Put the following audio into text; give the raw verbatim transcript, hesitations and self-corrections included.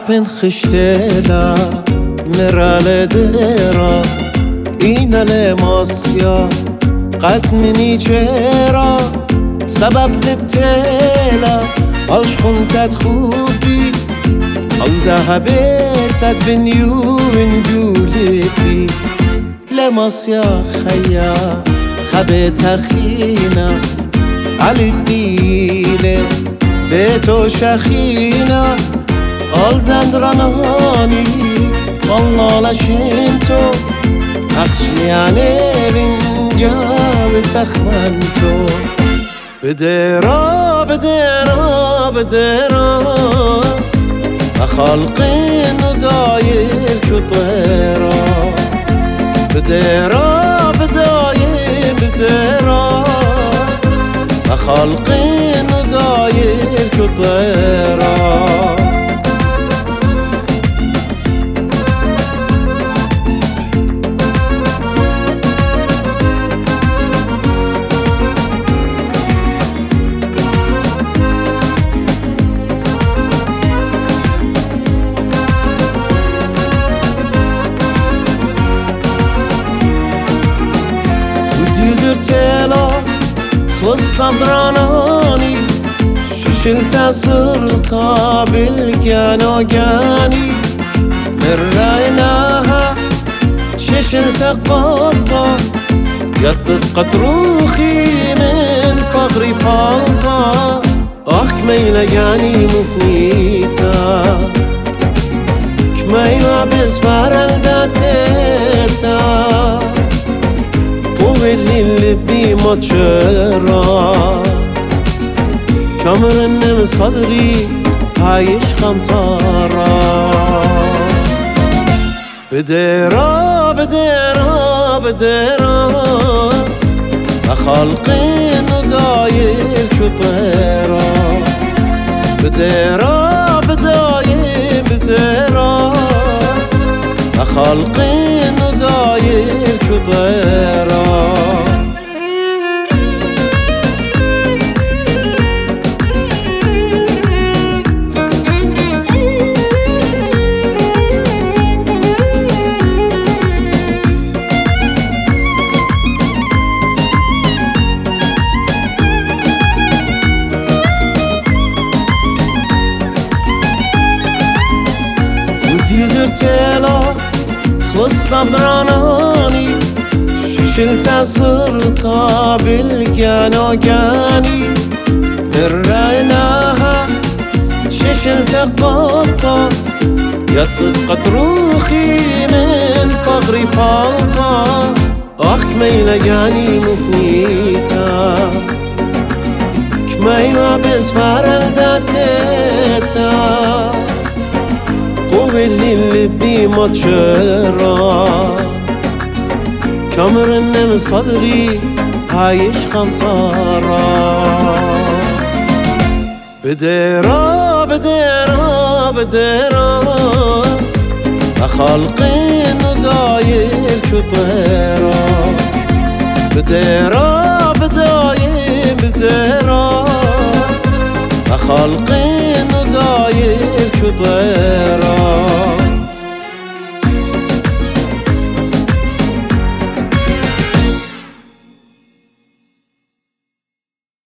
عبند خشتلا مرال درا اینا لماسیا قد مني چرا سبب نبتلا عالش خونتت خوبی حال دهبتت بنيو بنجولي بي لماسيا خيا خبت خينا علي الديلة بيتو شخينا قال دندراناني والله لشنتو أخشي عليه رنجا بتخمنتو بدرا بدرا بدرا خلقين وداير كطيرا بدرا بداير بدرا خلقين وداير كطيرا تلا خلصت براناني ششلت صرتا بالجانوجاني من رايناها ششلت قطة يطت قطروخي من بغري بالطا اخ كميلجاني مخنيتا كميلا بزبار الداتيتا اللي بي ما تشرا كامرن صدري عايش خمطارا بدرا بدرا بدرا خلقين وداير كطيرا بدرا بداير بدرا خلقين وداير كطيرا تلا خلصت براناني ششلت صرتا بالجانوجاني من رايناها ششلت قطة يطت قطروخي من بغري بالطا اخ كميلجاني مخنيتا كميلا بزفار الداتيتا اللي بي ما تشرا كامرن صدري عايش خمطارا بدرا بدرا بدرا خلقين وداير كطيرا بدرا بداير بدرا خلقين وداير كطيرا